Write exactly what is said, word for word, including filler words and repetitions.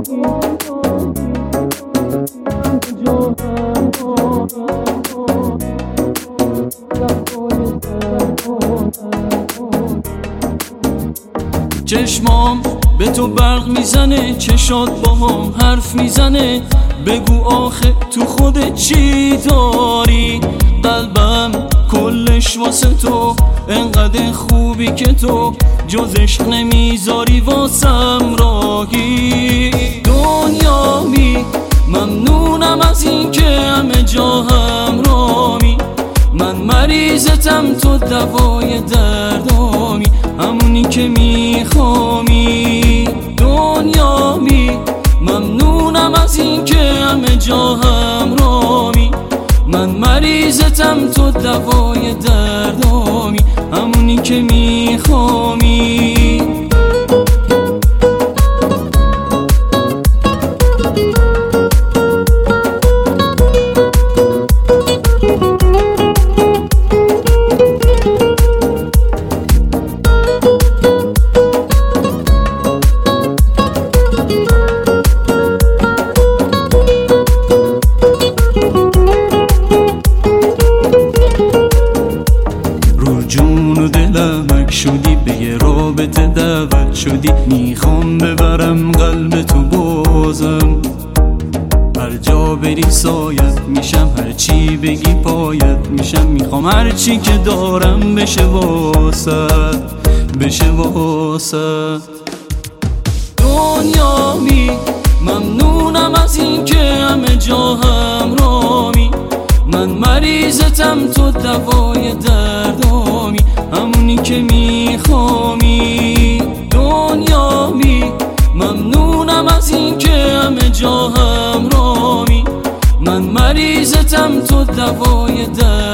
چشمام به تو برق میزنه، چشات با هم حرف میزنه. بگو آخه تو خودت چی داری؟ قلبم کلش واسه تو، انقدر خوبی که تو جز عشق نمیذاری واسم راهی. دنیامی ممنونم از این که همه جا همرامی. من مریضتم تو دوای دردامی، همونی که میخوامی. دنیامی ممنونم از این که همه جا همرامی. من مریضتم تو دوای دردامی، همونی که میخوامی. جون و دلمک شدی، به یه رابطه دعوت شدی. میخوام ببرم قلب تو بازم، هر جا بری سایت میشم، هر چی بگی پایت میشم. میخوام هر چی که دارم بشه واسط، بشه واسط. دنیامی ممنونم از این که همه جا همرامی. من مریضتم تو دوای دردامی، همونی که میخوامی. دنیامی ممنونم از این که همه جا همرامی. من مریضتم تو دوای دردامی.